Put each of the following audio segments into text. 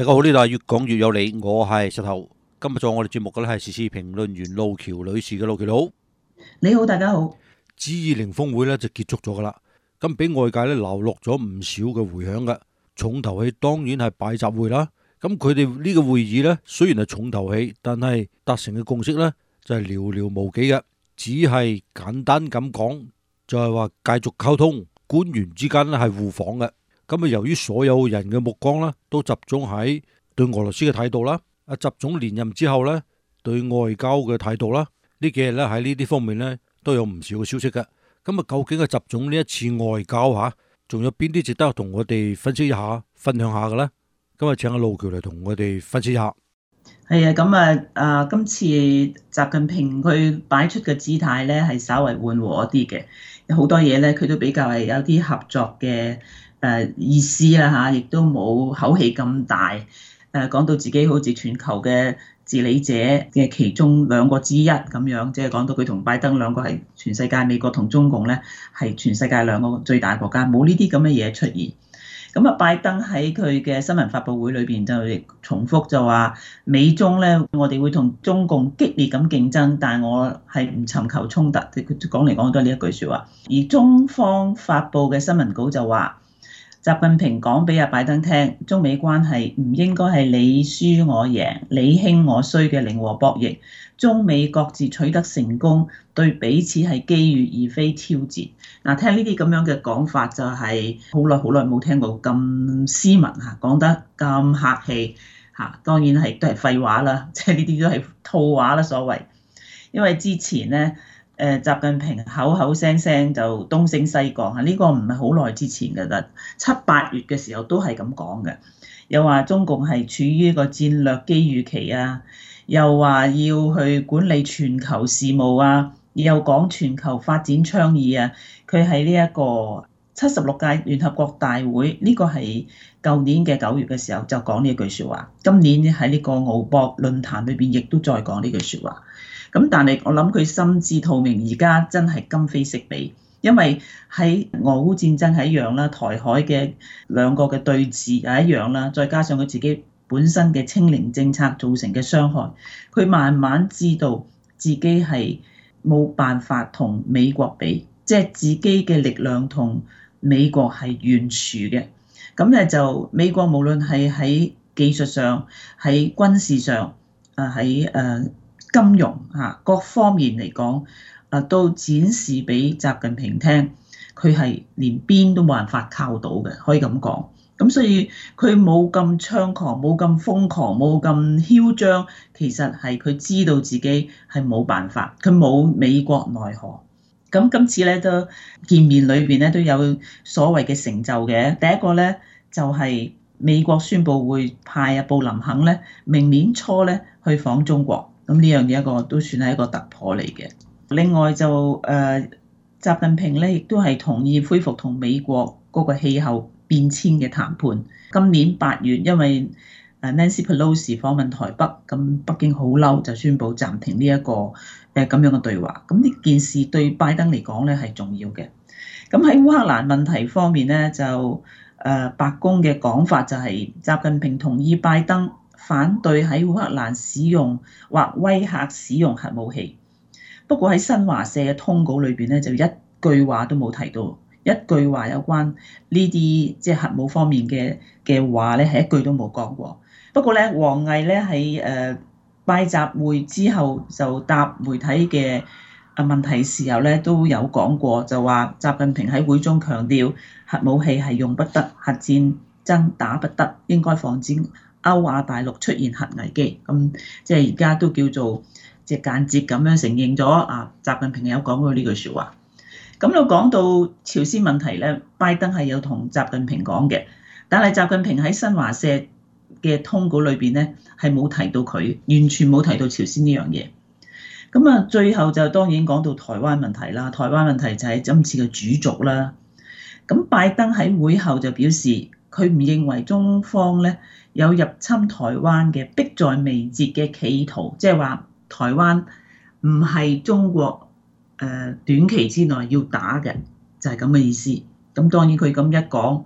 大家好，呢度係越講越有理，我係石頭。今日做我哋節目嘅咧係時事評論員路橋女士嘅。路橋佬， 你好，大家好。 G20峰會咧就結束咗噶啦，咁俾外界咧流落咗唔少嘅回響嘅。重頭戲當然係拜習會啦。咁佢哋呢個會議咧雖然係重頭戲，但係達成嘅共識咧就係寥寥無幾嘅，只係簡單咁講，就係話繼續溝通，官員之間咧係互訪嘅。咁啊，由於所有人嘅目光咧都集中喺對俄羅斯嘅態度啦，阿習總連任之後咧對外交嘅態度啦，呢幾日咧喺呢啲方面咧都有唔少嘅消息嘅。咁啊，究竟阿習總呢一次外交嚇，仲有邊啲值得同我哋分析一下、分享下嘅咧？今日請阿路橋嚟同我哋分析一下。 係啊，咁今次習近平佢擺出嘅姿態咧係稍為緩和一啲嘅，有好多嘢咧佢都比較係有啲合作嘅意思啦嚇，亦都冇口氣咁大。講到自己好似全球嘅治理者嘅其中兩個之一咁樣，即係講到佢同拜登兩個係全世界，美國同中共咧係全世界兩個最大國家，冇呢啲咁嘅嘢出現。咁啊，拜登喺佢嘅新聞發佈會裏邊就重複就話，美中咧我哋會同中共激烈咁競爭，但係我係唔尋求衝突。佢講嚟講去都係呢一句説話。而中方發佈嘅新聞稿就話，習近平講俾阿拜登聽，中美關係唔應該係你輸我贏、你興我衰嘅零和博弈，中美各自取得成功，對彼此係機遇而非挑戰。嗱，聽呢啲咁樣嘅講法就係好耐冇聽過咁斯文嚇，講得咁客氣嚇，當然係都係廢話啦，即係呢啲都係套話啦所謂。因為之前咧，習近平口口聲聲就東升西降嚇，呢個唔係好耐之前㗎啦，7、8月嘅時候都係咁講嘅，又話中共係處於一個戰略機遇期啊，又話要去管理全球事務啊，又講全球發展倡議啊，佢喺呢一個76屆聯合國大會，呢個係舊年嘅9月嘅時候就講呢句説話，今年喺呢個敖博論壇裏邊亦都再講呢句説話。咁但係我諗佢心知肚明，而家真係今非昔比，因為喺俄烏戰爭係一樣啦，台海嘅兩個嘅對峙係一樣啦，再加上佢自己本身嘅清零政策造成嘅傷害，佢慢慢知道自己係冇辦法同美國比，即係自己嘅力量同美國係懸殊嘅。咁咧就美國無論係喺技術上、喺軍事上、喺金融各方面嚟講，都展示俾習近平聽，佢係連邊都冇辦法靠到嘅，可以咁講。咁所以佢冇咁猖狂，冇咁瘋狂，冇咁囂張，其實係佢知道自己係冇辦法，佢冇美國奈何。咁今次咧都見面裏邊咧都有所謂嘅成就嘅。第一個咧就係美國宣布會派布林肯咧明年初咧去訪中國。咁呢樣嘢一個都算係一個突破嚟嘅。另外就習近平咧，亦都係同意恢復同美國嗰個氣候變遷嘅談判。今年8月，因為Nancy Pelosi 訪問台北，咁北京好嬲，就宣布暫停呢一個咁樣嘅對話。咁呢件事對拜登嚟講咧係重要嘅。咁喺烏克蘭問題方面咧，就白宮嘅講法就係習近平同意拜登反對喺烏克蘭使用或威嚇使用核武器。不過喺新華社嘅通稿裏邊咧，就一句話都冇提到，一句話有關呢啲即係核武方面嘅話咧，係一句都冇講過。不過咧，王毅咧喺拜習會之後就答媒體嘅問題時候咧，都有講過，就話習近平喺會中強調核武器係用不得，核戰爭打不得，應該防止歐亞大陸出現核危機。咁即係而家都叫做即係間接咁樣承認咗習近平有講過呢句説話。咁又講到朝鮮問題咧，拜登係有同習近平講嘅，但係習近平喺新華社嘅通稿裏邊咧係冇提到佢，完全冇提到朝鮮呢樣嘢。咁最後就當然講到台灣問題啦。台灣問題就係今次嘅主軸啦。咁拜登喺會後就表示，佢唔認為中方咧有入侵台灣嘅迫在眉睫嘅企圖，即係話台灣唔係中國短期之內要打嘅，就係咁嘅意思。咁當然佢咁一講，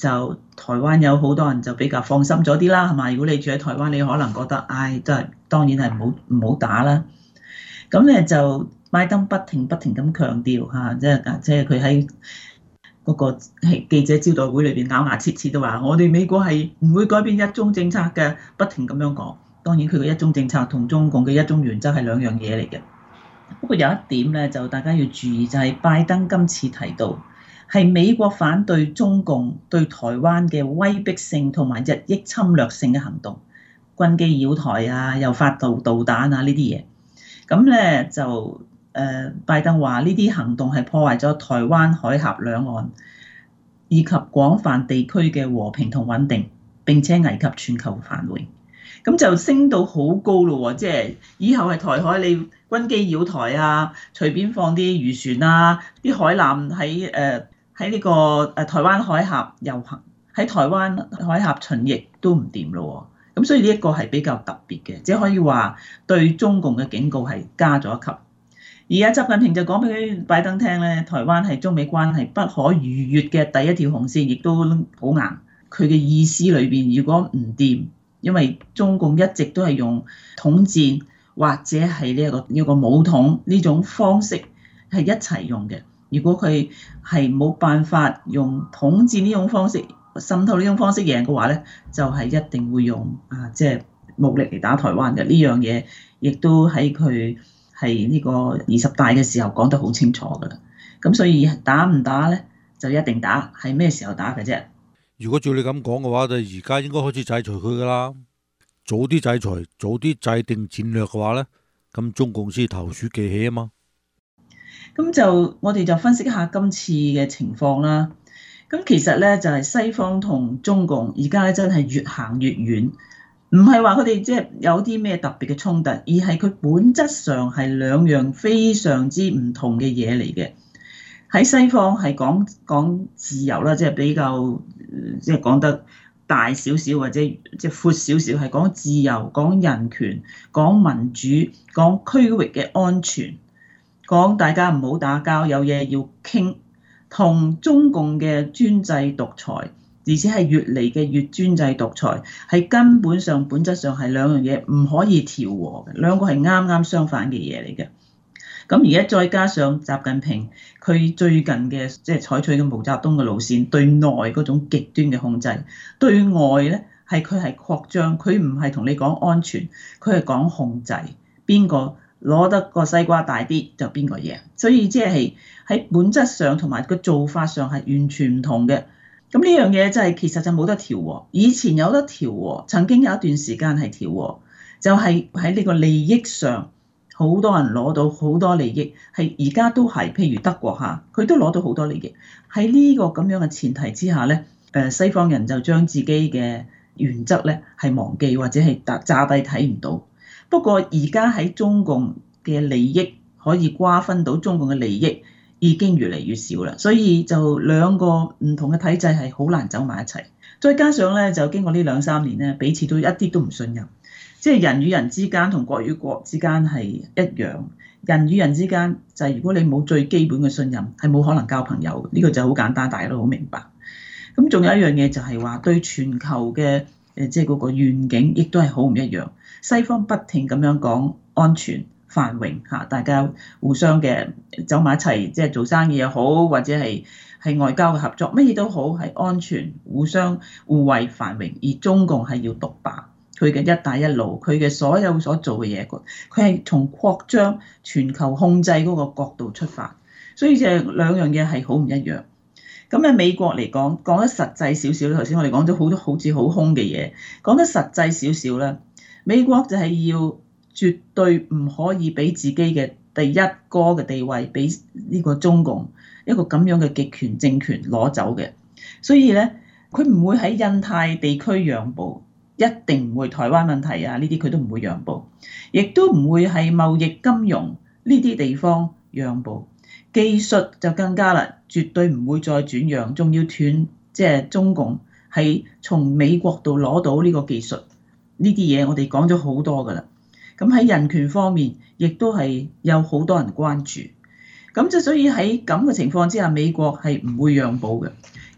就台灣有好多人就比較放心咗啲啦，係嘛？如果你住喺台灣，你可能覺得，真係當然係唔好打啦。咁咧就拜登不停咁強調嚇，即係佢喺嗰個記者招待會裏邊咬牙切齒都話，我哋美國係唔會改變一中政策嘅，不停咁樣講。當然佢嘅一中政策同中共嘅一中原則係兩樣嘢嚟嘅。不過有一點咧，就大家要注意，就係拜登今次提到係美國反對中共對台灣嘅威逼性同埋日益侵略性嘅行動，軍機擾台啊，又發導彈啊呢啲嘢。咁咧就拜登話呢啲行動係破壞咗台灣海峽兩岸以及廣泛地區嘅和平同穩定，並且危及全球繁榮。咁就升到好高咯喎！即係以後係台海你軍機擾台啊，隨便放啲漁船啊，啲海艦喺呢個台灣海峽遊行，喺台灣海峽巡弋都唔掂咯喎！咁所以呢一個係比較特別嘅，即係可以話對中共嘅警告係加咗一級。而習近平就講俾拜登聽咧，台灣係中美關係不可逾越嘅第一條紅線，亦都好硬。佢嘅意思裏邊，如果唔掂，因為中共一直都係用統戰或者係呢個武統呢種方式係一齊用嘅。如果佢係冇辦法用統戰呢種方式滲透呢種方式贏嘅話咧，就係一定會用即係武力嚟打台灣嘅。呢樣嘢亦都喺佢係呢個20大嘅時候講得好清楚㗎啦。咁所以打唔打咧，就一定打，係咩時候打嘅啫？ 如果照你咁講嘅話，就而家應該開始制裁佢噶啦，早啲制裁，早啲制定戰略嘅話咧，咁中共先投鼠忌器啊嘛。 咁就我哋就分析一下今次嘅情況啦。咁其實咧就係西方同中共而家咧真係越行越遠，唔係話佢哋即係有啲咩特別嘅衝突，而係佢本質上係兩樣非常之唔同嘅嘢嚟嘅。喺西方係講自由啦，即係比較即係講得大少少或者即係闊少少，係講自由、講人權、講民主、講區域嘅安全，講大家唔好打交，有嘢要傾。同中共嘅專制獨裁，而且係越嚟嘅越專制獨裁，係根本上本質上係兩樣嘢唔可以調和嘅，兩個係啱啱相反嘅嘢嚟嘅。咁而家再加上習近平佢最近嘅即係採取嘅毛澤東嘅路線，對內嗰種極端嘅控制，對外咧佢係擴張，佢唔係同你講安全，佢係講控制，邊個攞得個西瓜大啲就邊個贏，所以即係喺本質上同埋個做法上係完全唔同嘅。咁呢樣嘢真係其實就冇得調和，以前有得調和，曾經有一段時間係調和，就係喺呢個利益上。好多人攞到好多利益，係而家都係，譬如德國嚇，佢都攞到好多利益。喺呢個咁樣嘅前提之下咧，西方人就將自己嘅原則咧係忘記或者係詐低睇唔到。不過而家喺中共嘅利益可以瓜分到中共嘅利益已經越嚟越少啦，所以就兩個唔同嘅體制係好難走埋一齊。再加上咧，就經過呢2-3年咧，彼此都一啲都唔信任。即係人與人之間同國與國之間係一樣，人與人之間就係如果你冇最基本嘅信任，係冇可能交朋友。呢個就好簡單，大家都好明白。咁仲有一樣嘢就係話對全球嘅即係嗰個願景，亦都係好唔一樣。西方不停咁樣講安全繁榮嚇，大家互相嘅走埋一齊，即係做生意又好，或者係外交嘅合作，乜嘢都好，係安全互相互惠繁榮。而中共係要獨霸。佢嘅一帶一路，佢嘅所有所做嘅嘢，佢係從擴張全球控制嗰個角度出發，所以就兩樣嘢係好唔一樣。咁喺美國嚟講，講得實際少少，頭先我哋講咗好多好似好空嘅嘢，講得實際少少啦。美國就係要絕對唔可以俾自己嘅第一哥嘅地位俾呢個中共一個咁樣嘅極權政權攞走嘅，所以咧佢唔會喺印太地區讓步。一定唔會台灣問題啊，呢啲佢都唔會讓步，亦都唔會係貿易金融呢啲地方讓步。技術就更加啦，絕對唔會再轉讓，仲要斷即係中共係從美國度攞到呢個技術呢啲嘢，我哋講咗好多㗎啦。咁喺人權方面，亦都係有好多人關注。咁就所以喺咁嘅情況之下，美國係唔會讓步嘅。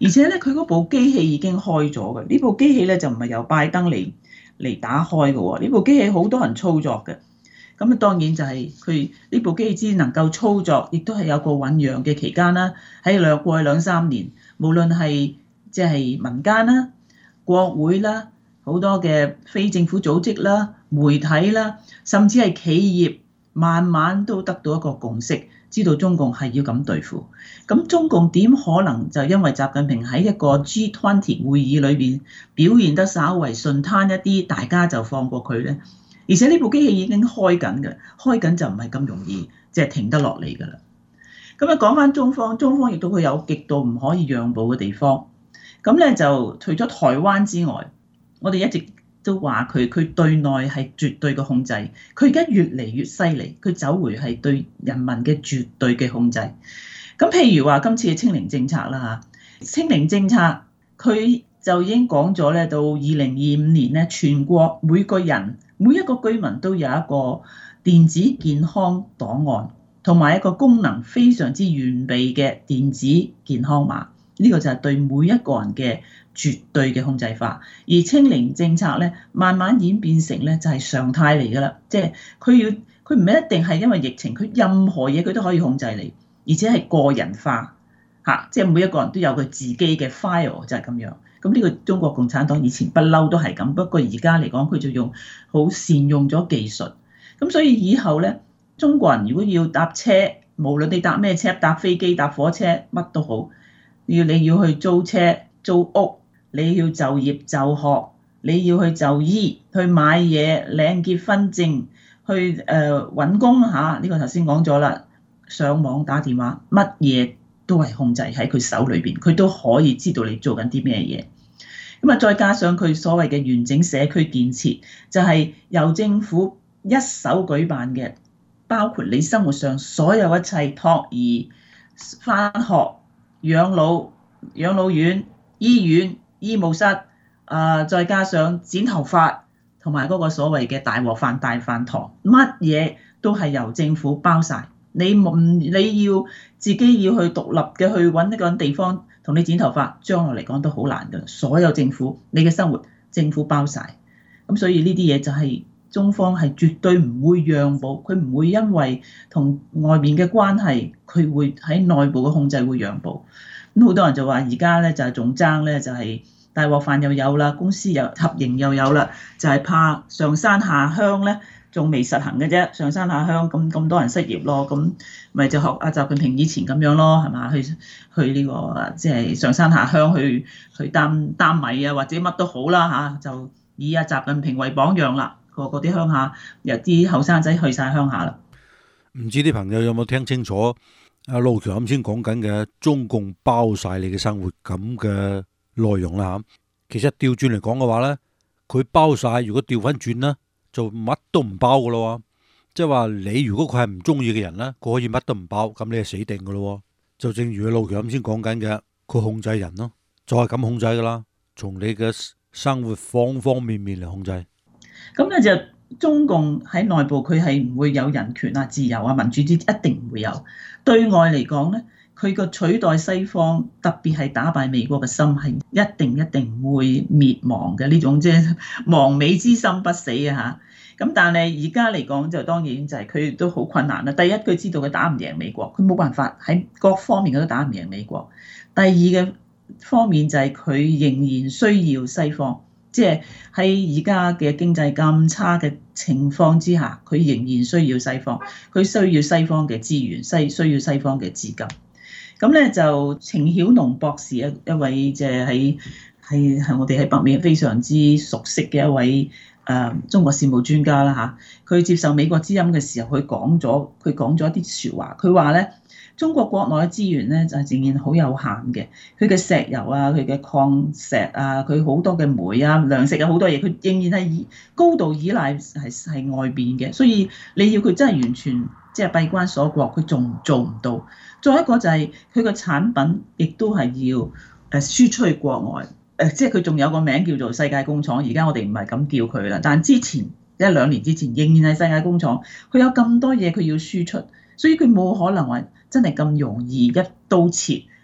而且咧佢嗰部機器已經開咗嘅，呢部機器咧就唔係由拜登嚟打開嘅喎，呢部機器好多人操作嘅。咁啊當然就係佢呢部機器只能夠操作，亦都係有個醖釀嘅期間啦。喺過去2-3年，無論係即係民間啦、國會啦、好多嘅非政府組織啦、媒體啦，甚至係企業，慢慢都得到一個共識，知道中共係要咁對付。咁中共點可能就因為習近平喺一個 G20 會議裏邊表現得稍為順攤一啲，大家就放過佢呢？而且呢部機器已經開緊嘅，開緊就唔係咁容易即係停得落嚟㗎啦。咁啊講翻中方，中方亦都會有極度唔可以讓步嘅地方。咁咧就除咗台灣之外，我哋一直都話佢對內係絕對嘅控制，佢而家越嚟越犀利，佢走回係對人民嘅絕對嘅控制。咁譬如話今次嘅清零政策啦嚇，清零政策佢就已經講咗咧，到2025年咧，全國每個人每一個居民都有一個電子健康檔案，同埋一個功能非常之完備嘅電子健康碼。呢個就係對每一個人嘅絕對嘅控制法。而清零政策咧，慢慢演變成咧就係常態嚟㗎啦。即係佢唔一定係因為疫情，佢任何嘢佢都可以控制你，而且係個人化嚇，即係每一個人都有佢自己嘅 file 就係咁樣。咁呢個中國共產黨以前不嬲都係咁，不過而家嚟講佢就好善用咗技術。咁所以以後咧，中國人如果要搭車，無論你搭咩車，搭飛機、搭火車，乜都好，你要去租車、租屋，你要就業就學，你要去就醫、去買嘢、領結婚證、去揾工嚇，呢個頭先講咗啦，上網打電話，乜嘢都係控制喺佢手裏邊，佢都可以知道你做緊啲咩嘢。咁啊，再加上佢所謂嘅完整社區建設，就係由政府一手舉辦嘅，包括你生活上所有一切托兒、返學、養老院、醫院、醫務室，再加上剪頭髮同埋嗰個所謂嘅大鍋飯、大飯堂，乜嘢都係由政府包晒。你要自己要去獨立嘅去揾一個地方同你剪頭髮，將來嚟講都好難㗎。所有政府你嘅生活政府包晒。咁所以呢啲嘢就係中方係絕對唔會讓步，佢唔會因為同外面嘅關係，佢會喺內部嘅控制會讓步。咁好多人就話而家咧就係仲爭咧，就係大鍋飯又有啦，公司又合營又有啦，就係怕上山下鄉咧。仲未實行嘅啫，上山下鄉咁多人失業咯，咁咪就學阿習近平以前咁樣咯，係嘛？去呢個即係上山下鄉去擔米啊，或者乜都好啦嚇，就以阿習近平為榜樣啦，個啲鄉下有啲後生仔去晒鄉下啦。 唔知啲朋友有冇聽清楚阿路橋啱先講緊嘅中共包晒你嘅生活咁嘅內容啦嚇？其實調轉嚟講嘅話咧，佢包晒，如果調翻轉咧，就乜都唔包噶咯，即係話你如果佢係唔中意嘅人咧，佢可以乜都唔包，咁你係死定噶咯。就正如路橋啱先講緊嘅，佢控制人咯，就係咁控制噶啦，從你嘅生活方方面面嚟控制。 咁咧就中共喺內部佢係唔會有人權啊、自由啊、民主之一定唔會有。對外嚟講咧，佢個取代西方，特別係打敗美國嘅心係一定會滅亡嘅，呢種即係亡美之心不死啊嚇！咁但係而家嚟講就當然就係佢都好困難啦。第一，佢知道佢打唔贏美國，佢冇辦法喺各方面佢都打唔贏美國。第二嘅方面就係佢仍然需要西方，即係喺而家嘅經濟咁差嘅情況之下，佢仍然需要西方，佢需要西方嘅資源，需要西方嘅資金。咁咧就程曉農博士一位即係係我哋喺北美非常之熟悉嘅一位中國事務專家啦嚇。佢接受美國之音嘅時候，佢講咗一啲説話。佢話咧，中國國內嘅資源咧就係仍然好有限嘅。佢嘅石油啊，佢嘅礦石啊，佢好多嘅煤啊、糧食啊好多嘢，佢仍然係高度依賴係外邊嘅。所以你要佢真係完全即係閉關鎖國，佢仲做唔到。再一個就係佢個產品亦都係要輸出去國外，即係佢仲有個名叫做世界工廠。而家我哋唔係咁叫佢啦，但之前1-2年之前仍然係世界工廠。佢有咁多嘢佢要輸出，所以佢冇可能話真係咁容易一刀切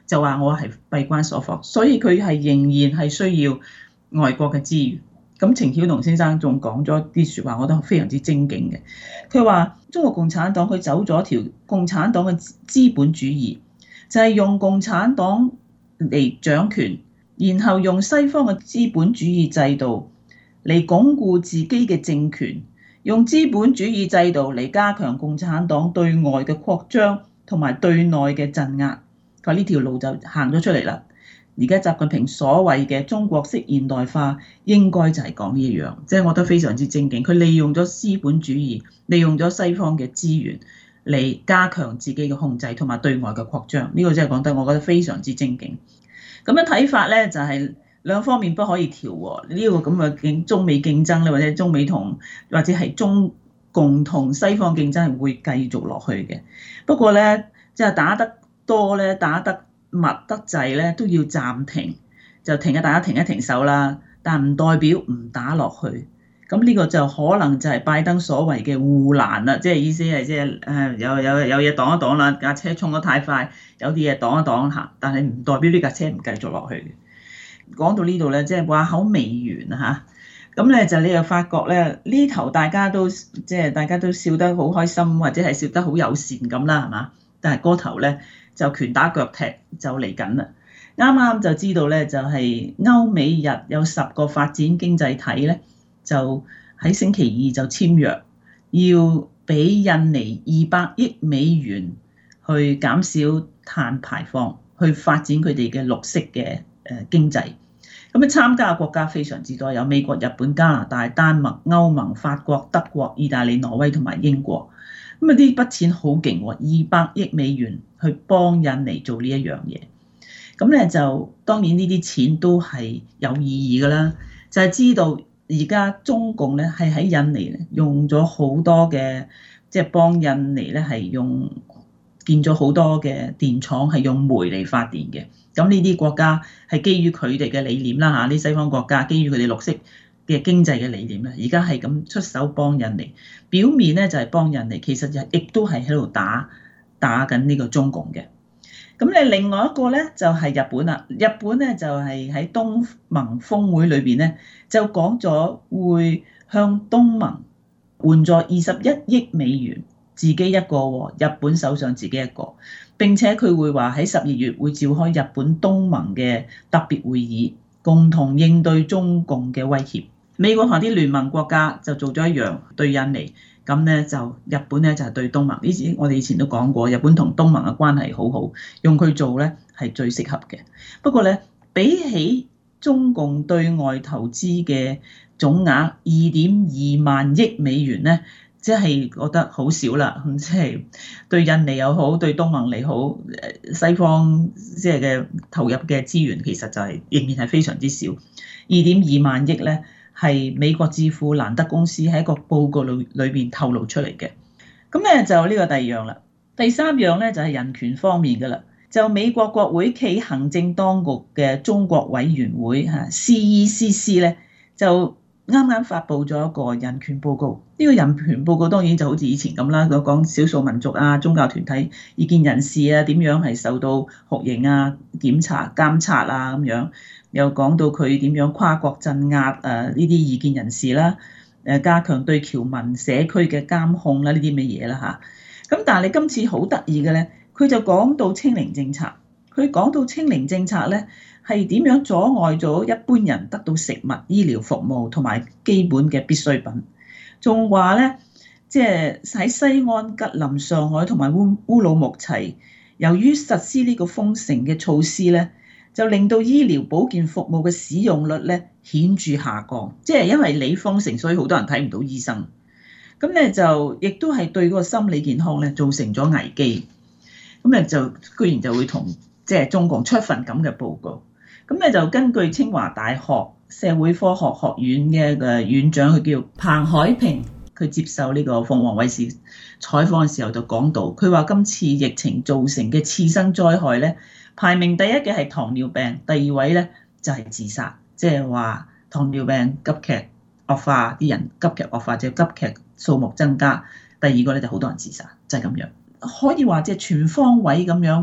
就話我係閉關鎖國，所以佢係仍然係需要外國嘅資源。咁程曉農先生仲講咗啲説話，我覺得非常之精警嘅。佢話中國共產黨佢走咗條共產黨嘅資本主義，就係用共產黨嚟掌權，然後用西方嘅資本主義制度嚟鞏固自己嘅政權，用資本主義制度嚟加強共產黨對外嘅擴張同埋對內嘅鎮壓。佢呢條路就行咗出嚟啦。而家習近平所謂嘅中國式現代化，應該就係講呢樣，即係我覺得非常之精警。佢利用咗資本主義，利用咗西方嘅資源嚟加強自己嘅控制同埋對外嘅擴張。呢個真係講得我覺得非常之精警。咁樣睇法咧，就係兩方面不可以調和。呢個咁嘅中美競爭咧，或者中美或者係中共同西方競爭係會繼續落去嘅。不過咧，即係打得多咧，打得密得滯咧，都要暫停，就大家停一停手啦。但唔代表唔打落去。咁呢個就可能就係拜登所謂嘅護欄啦，即係意思係即係有嘢擋一擋啦，架車衝得太快，有啲嘢擋一擋嚇，但係唔代表呢架車唔繼續落去嘅。講到呢度咧，即係話口未完啊嚇。咁咧就你又發覺咧，呢頭大家都笑得好開心，或者係笑得好友善咁啦，係嘛？但係嗰頭咧就拳打腳踢就嚟緊啦。啱啱就知道咧，就係歐美日有10個發展經濟體咧，就喺星期二就簽約，要俾印尼200億美元去減少碳排放，去發展佢哋嘅綠色嘅經濟。咁參加嘅國家非常之多，有美國、日本、加拿大、丹麥、歐盟、法國、德國、意大利、挪威同埋英國。咁啊，呢筆錢好勁喎，200億美元去幫印尼做呢一樣嘢。咁咧就當然呢啲錢都係有意義㗎啦，就係知道而家中共咧係喺印尼用咗好多嘅，即係幫印尼咧係建咗好多嘅電廠係用煤嚟發電嘅。咁呢啲國家係基於佢哋嘅理念啦嚇，呢西方國家基於佢哋綠色嘅經濟嘅理念咧，而家係咁出手幫印尼，表面咧就係幫印尼，其實就亦都係喺度打緊呢個中共嘅。咁咧另外一個咧就係日本啦，日本咧就係喺東盟峰會裏邊咧就講咗會向東盟援助21億美元，自己一個喎，日本首相自己一個。並且佢會話喺12月會召開日本東盟嘅特別會議，共同應對中共嘅威脅。美國同啲聯盟國家就做咗一樣對印尼，咁咧就日本咧就係對東盟。呢啲我哋以前都講過，日本同東盟嘅關係好好，用佢做咧係最適合嘅。不過咧，比起中共對外投資嘅總額2.2萬億美元咧，即係覺得好少啦，即係對印尼又好，對東盟嚟好，西方即係嘅投入嘅資源其實就係仍然係非常之少。2.2萬億咧係美國智庫蘭德公司喺一個報告裏邊透露出嚟嘅。咁咧就呢個第二樣啦，第3樣咧就係人權方面㗎啦。就美國國會暨行政當局嘅中國委員會CECC 咧就啱啱發布咗一個人權報告。呢個人權報告當然就好似以前咁啦，講少數民族啊、宗教團體、異見人士啊點樣係受到酷刑啊、檢查、監察啊咁樣，又講到佢點樣跨國鎮壓呢啲異見人士啦，加強對僑民社區嘅監控啦，呢啲乜嘢啦嚇。咁但係你今次好得意嘅咧，佢就講到清零政策，佢講到清零政策咧係點樣阻礙咗一般人得到食物、醫療服務同埋基本嘅必需品。仲話咧，即係喺西安、吉林、上海同埋烏魯木齊，由於實施呢個封城嘅措施咧，就令到醫療保健服務嘅使用率咧顯著下降。即係因為你封城，所以好多人睇唔到醫生。咁咧就亦都係對嗰個心理健康咧造成咗危機。咁咧就居然就會同即係中共出一份咁嘅報告。咁咧就根據清華大學社會科學學院嘅院長，佢叫彭海平，佢接受呢個鳳凰衛視採訪嘅時候就講到，佢話今次疫情造成嘅次生災害咧，排名第一嘅係糖尿病，第二位咧就係自殺，即係話糖尿病急劇惡化，啲人急劇惡化，即係急劇數目增加。第二個咧就好多人自殺，就係咁樣，可以話即係全方位咁樣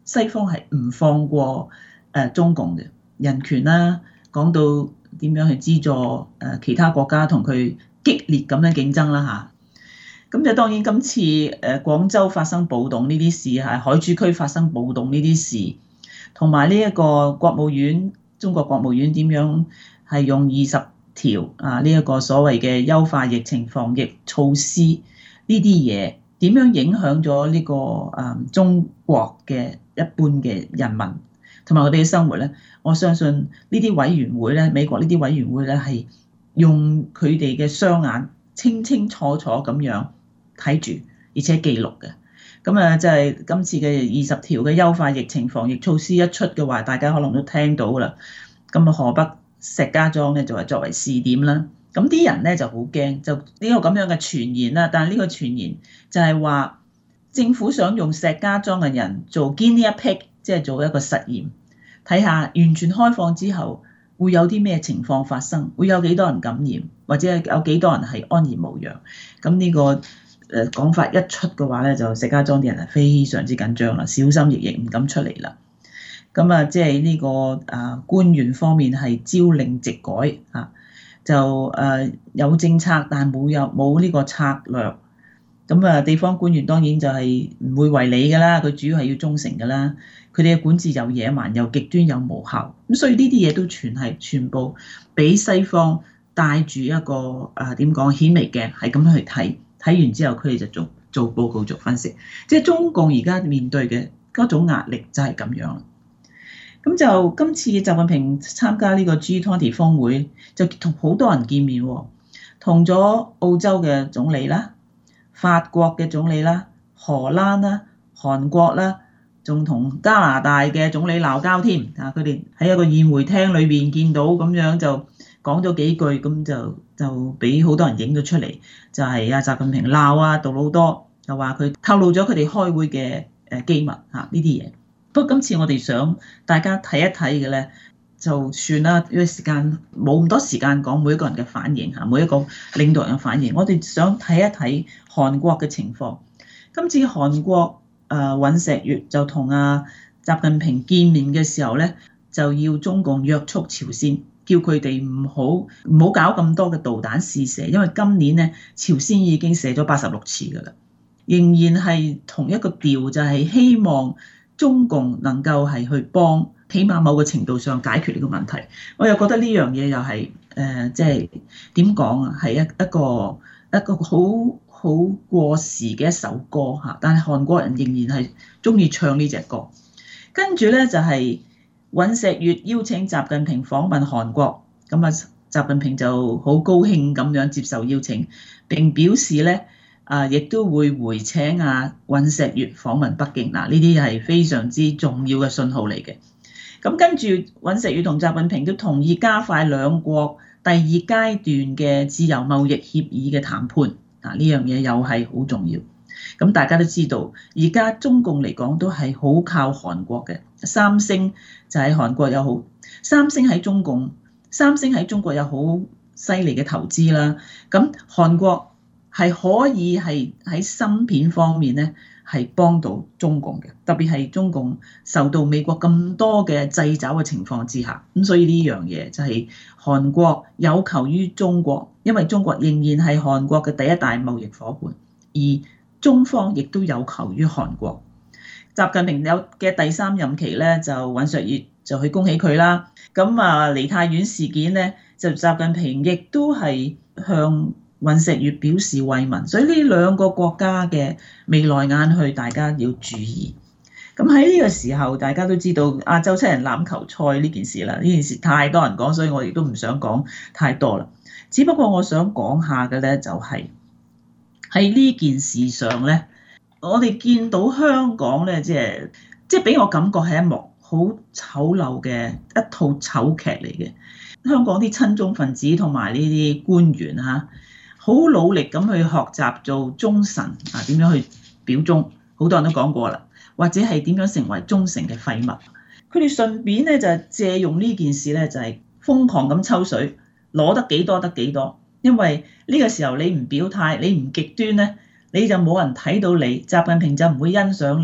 西方係唔放過中共嘅人權啦，講到點樣去資助其他國家同佢激烈咁樣競爭啦嚇。咁就當然今次廣州發生暴動呢啲事係海珠區發生暴動呢啲事，同埋呢一個國務院中國國務院點樣係用20條呢一個所謂嘅優化疫情防疫措施呢啲嘢，點樣影響咗呢個中國嘅一般嘅人民同埋我哋嘅生活咧？我相信呢啲委員會咧，美國呢啲委員會咧係用佢哋嘅雙眼清清楚楚咁樣睇住，而且記錄嘅。咁即係今次嘅20條嘅優化疫情防疫措施一出嘅話，大家可能都聽到啦。咁河北石家莊咧就係作為試點啦。咁啲人咧就好驚，就呢個咁樣嘅傳言啦。但係呢個傳言就係話政府想用石家莊嘅人做 guinea pig，即係做一個實驗，睇下完全開放之後會有啲咩情況發生，會有幾多人感染，或者有幾多人係安然無恙。咁呢個講法一出嘅話咧，就石家莊啲人係非常之緊張啦，小心翼翼唔敢出嚟啦。咁即係呢個官員方面係朝令夕改啊，就有政策，但冇呢個策略。咁地方官員當然就係唔會為你㗎啦，佢主要係要忠誠㗎啦。佢哋嘅管治又野蠻又極端又無效，咁所以呢啲嘢都全部俾西方帶住一個點講顯微鏡，係咁去睇完之後，佢哋就做報告做分析。即係中共而家面對嘅嗰種壓力就係咁樣啦。咁就今次習近平參加呢個 G20 峰會，就同好多人見面喎，同咗澳洲嘅總理啦、法國嘅總理啦、荷蘭啦、韓國啦，仲同加拿大嘅總理鬧交添。佢哋喺一個宴會廳裏邊見到咁樣就講咗幾句，咁就俾好多人影咗出嚟，就係習近平鬧杜魯多，就話佢透露咗佢哋開會嘅機密呢啲嘢。不過今次我哋想大家睇一睇嘅咧，就算啦，因為時間冇咁多時間講每一個人嘅反應每一個領導人嘅反應。我哋想睇一睇韓國嘅情況。今次韓國尹錫悅就同習近平見面嘅時候咧，就要中共約束朝鮮，叫佢哋唔好搞咁多嘅導彈試射，因為今年咧朝鮮已經射咗86次㗎啦，仍然係同一個調，就係希望中共能夠係去幫，起碼某個程度上解決呢個問題。我又覺得呢樣嘢又係即係點講啊？係一個好過時嘅一首歌嚇，但係韓國人仍然係中意唱呢隻歌。跟住咧就係尹錫悅邀請習近平訪問韓國，咁習近平就好高興咁樣接受邀請，並表示咧亦都會回請尹錫悅訪問北京。呢啲係非常之重要嘅信號嚟嘅。咁跟住尹錫悅同習近平都同意加快兩國第二階段嘅自由貿易協議嘅談判。呢樣嘢又係好重要。咁大家都知道，而家中共嚟講都係好靠韓國嘅。三星就喺韓國有好，三星喺中國有好犀利嘅投資啦。咁韓國係可以係喺芯片方面咧係幫到中共嘅，特別係中共受到美國咁多嘅掣肘嘅情況之下，咁所以呢樣嘢就係韓國有求於中國，因為中國仍然係韓國嘅第一大貿易夥伴，而中方亦都有求於韓國。習近平有嘅第3任期咧，就尹錫悅就去恭喜佢啦。咁梨泰院事件咧，就習近平亦都係向尹錫悅表示慰問，所以呢兩個國家嘅眉來眼去，大家要注意。咁喺呢個時候，大家都知道亞洲七人欖球賽呢件事啦，呢件事太多人講，所以我亦都唔想講太多啦。只不過我想講下嘅咧，就係喺呢件事上咧，我哋見到香港咧，即係俾我感覺係一幕好醜陋嘅一套醜劇嚟嘅。香港啲親中分子同埋呢啲官員好努力咁去學習做忠臣點樣去表忠，好多人都講過啦，或者係點樣成為忠誠嘅廢物。佢哋順便咧就係借用呢件事咧，就係瘋狂咁抽水，攞得幾多得幾多。因為呢個時候你唔表態，你唔極端咧，你就冇人睇到你，習近平就唔會欣賞你，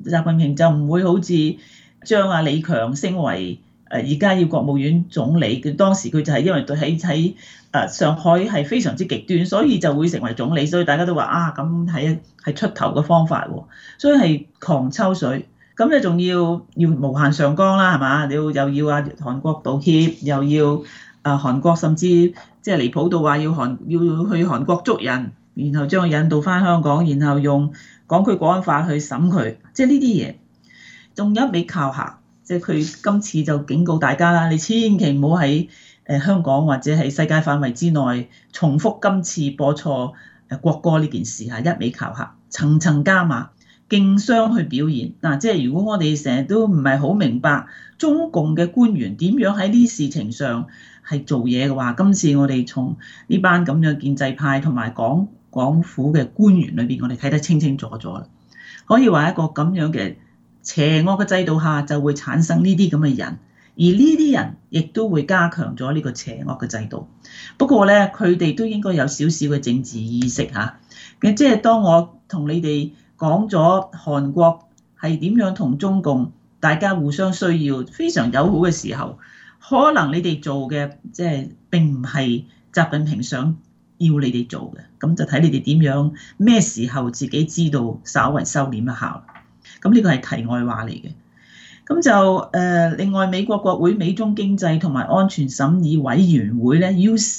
習近平就唔會好似將阿李強升為而家要國務院總理。佢當時佢就係因為喺上海係非常之極端，所以就會成為總理。所以大家都話啊，咁係出頭嘅方法喎，所以係狂抽水。咁你仲要無限上綱啦，係嘛？你又要韓國道歉，又要韓國甚至即係離譜到話要去韓國捉人，然後將佢引渡翻香港，然後用港區國安法去審佢，即係呢啲嘢，仲有一味靠嚇。即係佢今次就警告大家啦，你千祈唔好喺香港或者喺世界範圍之內重複今次播錯國歌呢件事嚇，一味靠嚇，層層加碼。競相去表現嗱，即係如果我哋成日都唔係好明白中共嘅官員點樣喺呢事情上係做嘢嘅話，今次我哋從呢班咁樣建制派同埋港府嘅官員裏邊，我哋睇得清清楚楚啦。可以話一個咁樣嘅邪惡嘅制度下，就會產生呢啲咁嘅人，而呢啲人亦都會加強咗呢個邪惡嘅制度。不過咧，佢哋都應該有少少嘅政治意識嚇。即係當我同你哋講咗韓國係點樣同中共大家互相需要非常友好嘅時候，可能你哋做嘅即係並唔係習近平想要你哋做嘅，咁就睇你哋點樣咩時候自己知道稍為收斂一下。咁呢個係題外話嚟嘅。咁就另外美國國會美中經濟同埋安全審議委員會咧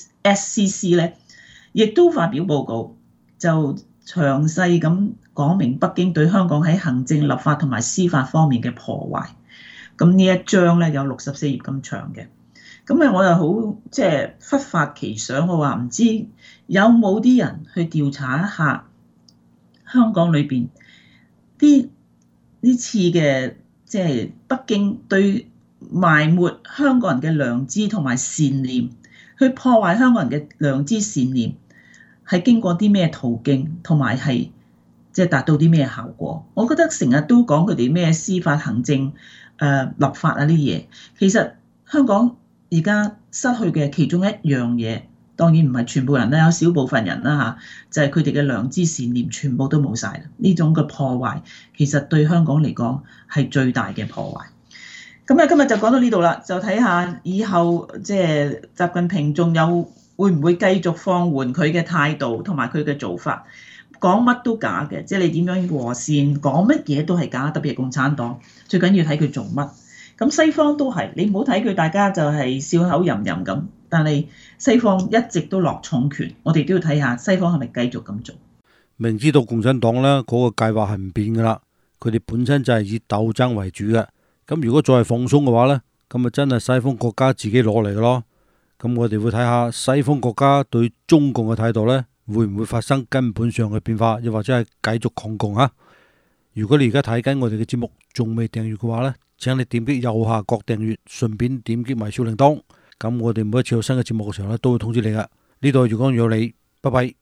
USCC 咧，亦都發表報告，就詳細咁講明北京對香港喺行政、立法同埋司法方面嘅破壞。咁呢一章咧有64頁咁長嘅。咁我又好即係忽發奇想，我話唔知有冇啲人去調查一下香港裏邊呢次嘅即係北京對埋沒香港人嘅良知同埋善念，去破壞香港人嘅良知善念，係經過啲咩途徑，同埋係即係達到啲咩效果？我覺得成日都講佢哋咩司法、行政、立法啊啲嘢，其實香港而家失去嘅其中一樣嘢，當然唔係全部人啦，有少部分人啦嚇，就係佢哋嘅良知善念全部都冇晒啦。呢種嘅破壞，其實對香港嚟講係最大嘅破壞。咁今日就講到呢度啦，就睇下以後即係習近平仲有會唔會繼續放緩佢嘅態度同埋佢嘅做法，講乜都假嘅，即係你點樣和善，講乜嘢都係假，特別係共產黨，最緊要睇佢做乜。咁西方都係，你唔好睇佢大家就係笑口吟吟咁，但係西方一直都落重拳，我哋都要睇下西方係咪繼續咁做。 明知道共產黨呢嗰個計劃係唔變噶啦，佢哋本身就係以鬥爭為主嘅。咁如果再係放鬆嘅話呢，咁咪真係西方國家自己攞嚟嘅咯。咁我哋會睇下西方國家對中共嘅態度呢，會唔會發生根本上嘅變化，又或者係繼續抗共啊？如果你而家睇緊我哋嘅節目仲未訂閱嘅話呢，請你點擊右下角訂閱，順便點擊埋小鈴鐺。咁我哋每一次有新嘅節目嘅時候呢，都會通知你噶。呢度係粵江粵有理，拜拜。